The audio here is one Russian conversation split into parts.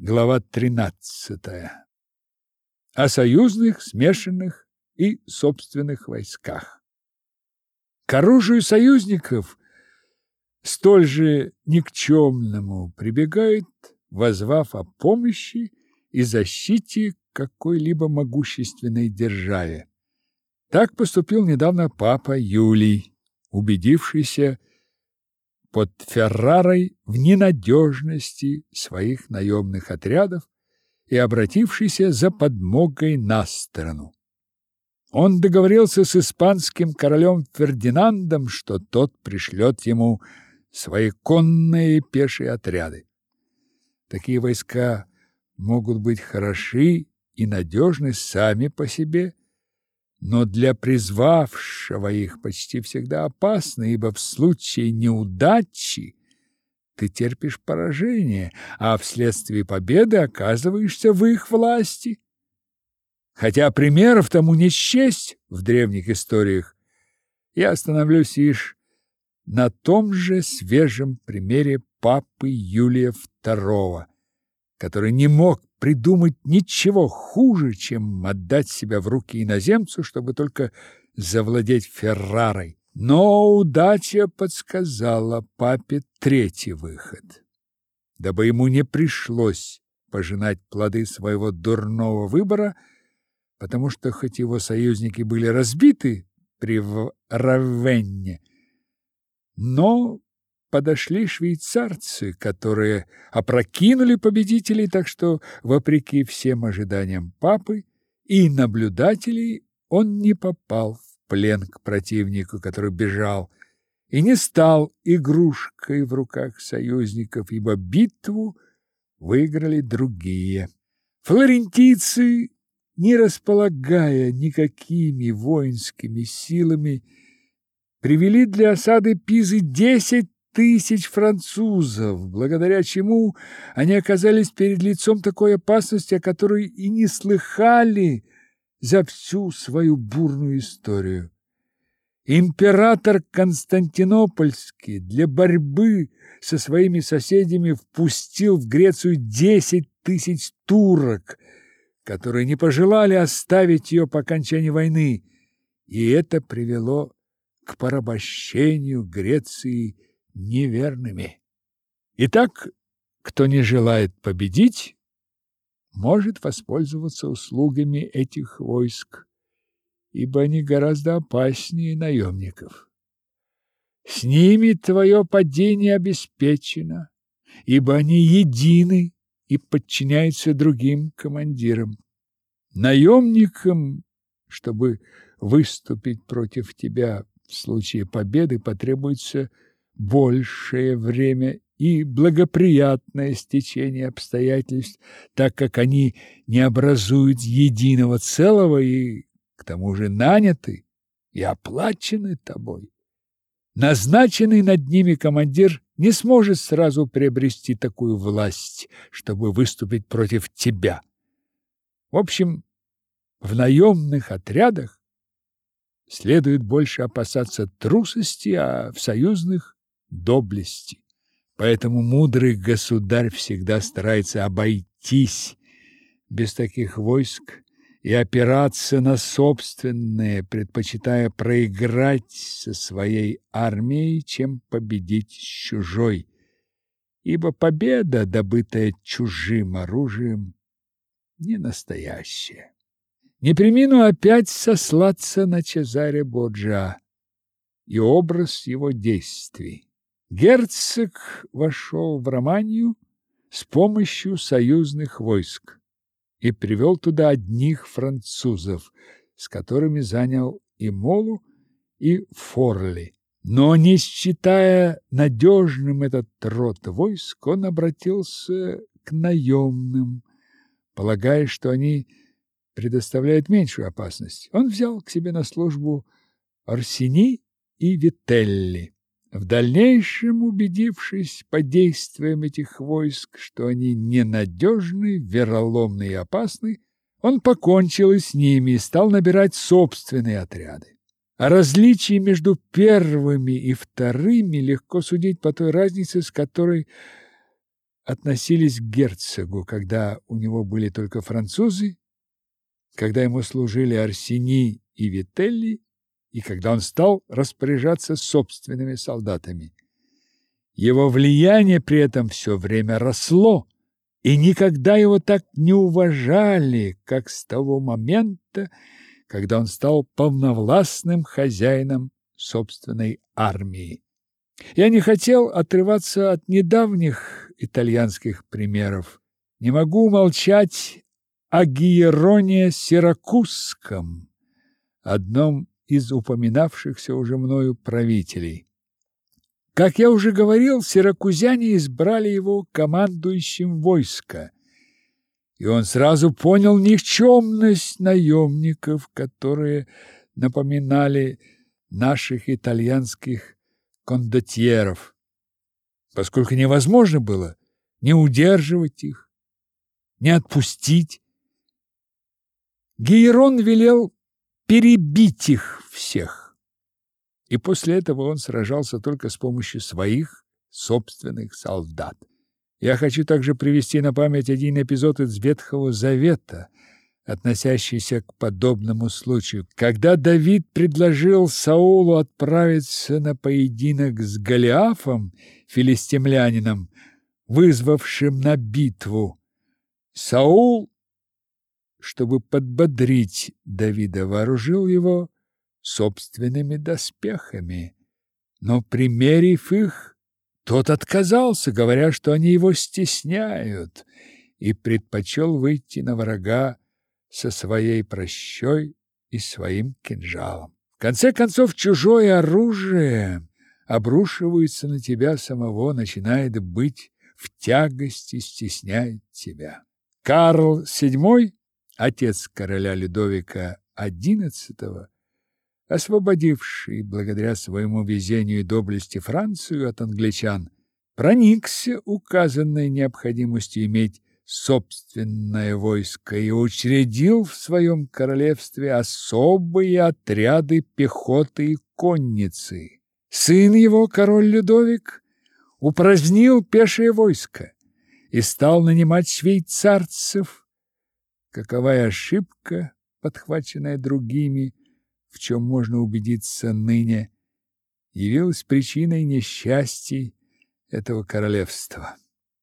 Глава 13. О союзных, смешанных и собственных войсках. К оружию союзников, столь же никчемному, прибегают, воззвав о помощи и защите какой-либо могущественной державе. Так поступил недавно папа Юлий, убедившийся под Феррарой в ненадежности своих наемных отрядов и обратившийся за подмогой на сторону. Он договорился с испанским королем Фердинандом, что тот пришлет ему свои конные и пешие отряды. Такие войска могут быть хороши и надежны сами по себе, но для призвавшего их почти всегда опасны, ибо в случае неудачи ты терпишь поражение, а вследствие победы оказываешься в их власти. Хотя примеров тому не счесть в древних историях, я остановлюсь лишь на том же свежем примере папы Юлия II, который не мог придумать ничего хуже, чем отдать себя в руки иноземцу, чтобы только завладеть Феррарой. Но удача подсказала папе третий выход. Дабы ему не пришлось пожинать плоды своего дурного выбора, потому что хоть его союзники были разбиты при Равенне, но подошли швейцарцы, которые опрокинули победителей, так что, вопреки всем ожиданиям папы и наблюдателей, он не попал в плен к противнику, который бежал, и не стал игрушкой в руках союзников, ибо битву выиграли другие. Флорентийцы, не располагая никакими воинскими силами, привели для осады Пизы 10 тысяч французов, благодаря чему они оказались перед лицом такой опасности, о которой и не слыхали за всю свою бурную историю. Император Константинопольский для борьбы со своими соседями впустил в Грецию 10 тысяч турок, которые не пожелали оставить ее по окончании войны, и это привело к порабощению Греции неверными. Итак, кто не желает победить, может воспользоваться услугами этих войск, ибо они гораздо опаснее наемников. С ними твое падение обеспечено, ибо они едины и подчиняются другим командирам. Наемникам, чтобы выступить против тебя в случае победы, потребуется большее время и благоприятное стечение обстоятельств, так как они не образуют единого целого и, к тому же, наняты и оплачены тобой. Назначенный над ними командир не сможет сразу приобрести такую власть, чтобы выступить против тебя. В общем, в наемных отрядах следует больше опасаться трусости, а в союзных – доблести. Поэтому мудрый государь всегда старается обойтись без таких войск и опираться на собственные, предпочитая проиграть со своей армией, чем победить с чужой. Ибо победа, добытая чужим оружием, не настоящая. Не премину опять сослаться на Чезаре Борджиа и образ его действий. Герцог вошел в Романию с помощью союзных войск и привел туда одних французов, с которыми занял и Молу, и Форли. Но, не считая надежным этот род войск, он обратился к наемным, полагая, что они предоставляют меньшую опасность. Он взял к себе на службу Орсини и Вителли. В дальнейшем, убедившись по действиям этих войск, что они ненадежны, вероломны и опасны, он покончил и с ними и стал набирать собственные отряды. О различии между первыми и вторыми легко судить по той разнице, с которой относились к герцогу, когда у него были только французы, когда ему служили Арсени и Вителли, и когда он стал распоряжаться собственными солдатами. Его влияние при этом все время росло, и никогда его так не уважали, как с того момента, когда он стал полновластным хозяином собственной армии. Я не хотел отрываться от недавних итальянских примеров. Не могу умолчать о Гиероне Сиракузском, одном из упоминавшихся уже мною правителей. Как я уже говорил, сиракузяне избрали его командующим войска, и он сразу понял никчемность наемников, которые напоминали наших итальянских кондотьеров, поскольку невозможно было не удерживать их, не отпустить. Гиерон велел перебить их всех, и после этого он сражался только с помощью своих собственных солдат. Я хочу также привести на память один эпизод из Ветхого Завета, относящийся к подобному случаю, когда Давид предложил Саулу отправиться на поединок с Голиафом, филистимлянином, вызвавшим на битву. Саул, чтобы подбодрить Давида, вооружил его собственными доспехами, но, примерив их, тот отказался, говоря, что они его стесняют, и предпочел выйти на врага со своей пращой и своим кинжалом. В конце концов, чужое оружие обрушивается на тебя самого, начинает быть в тягости, стесняет тебя. Карл VII, отец короля Людовика XI, освободивший благодаря своему везению и доблести Францию от англичан, проникся указанной необходимостью иметь собственное войско и учредил в своем королевстве особые отряды пехоты и конницы. Сын его, король Людовик, упразднил пешее войско и стал нанимать швейцарцев. Каковая ошибка, подхваченная другими, в чем можно убедиться ныне, явилась причиной несчастий этого королевства.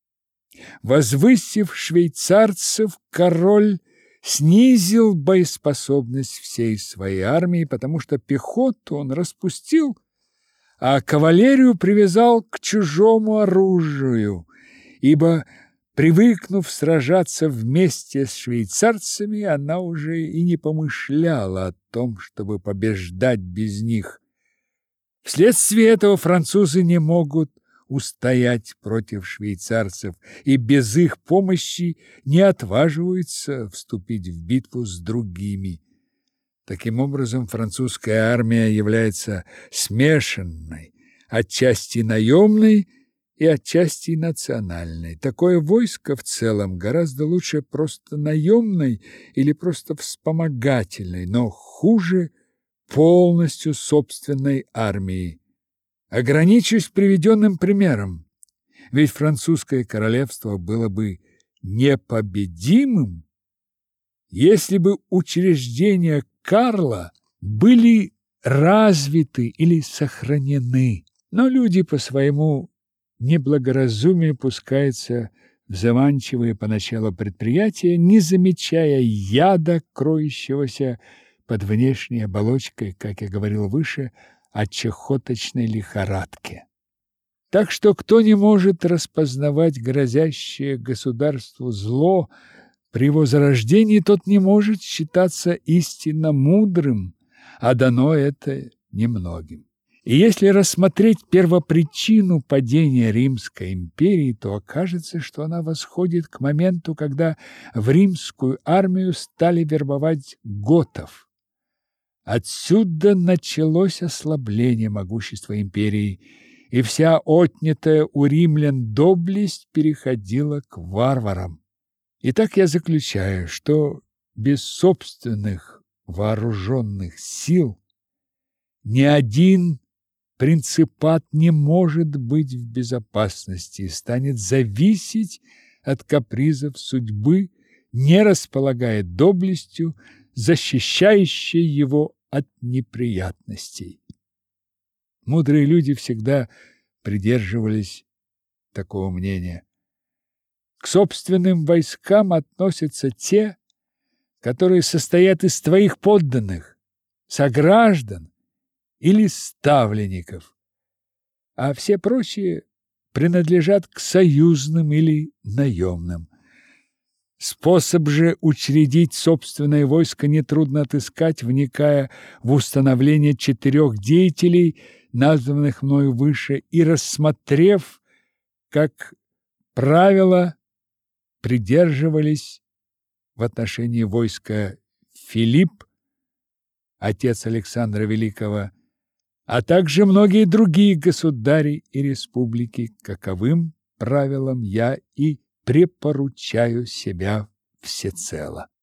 Возвысив швейцарцев, король снизил боеспособность всей своей армии, потому что пехоту он распустил, а кавалерию привязал к чужому оружию, ибо, привыкнув сражаться вместе с швейцарцами, она уже и не помышляла о том, чтобы побеждать без них. Вследствие этого французы не могут устоять против швейцарцев и без их помощи не отваживаются вступить в битву с другими. Таким образом, французская армия является смешанной, отчасти наемной и отчасти национальной. Такое войско в целом гораздо лучше просто наемной или просто вспомогательной, но хуже полностью собственной армии. Ограничусь приведенным примером, ведь французское королевство было бы непобедимым, если бы учреждения Карла были развиты или сохранены. Но люди по своему неблагоразумию пускаются в заманчивые поначалу предприятия, не замечая яда, кроющегося под внешней оболочкой, как я говорил выше, о чахоточной лихорадке. Так что кто не может распознавать грозящее государству зло при его зарождении, тот не может считаться истинно мудрым, а дано это немногим. И если рассмотреть первопричину падения Римской империи, то окажется, что она восходит к моменту, когда в римскую армию стали вербовать готов. Отсюда началось ослабление могущества империи, и вся отнятая у римлян доблесть переходила к варварам. Итак, я заключаю, что без собственных вооруженных сил ни один принципат не может быть в безопасности и станет зависеть от капризов судьбы, не располагает доблестью, защищающей его от неприятностей. Мудрые люди всегда придерживались такого мнения. К собственным войскам относятся те, которые состоят из твоих подданных, сограждан или ставленников, а все прочие принадлежат к союзным или наемным. Способ же учредить собственное войско нетрудно отыскать, вникая в установление 4 деятелей, названных мною выше, и рассмотрев, как правило, придерживались в отношении войска Филипп, отец Александра Великого, а также многие другие государи и республики, каковым правилам я и препоручаю себя всецело.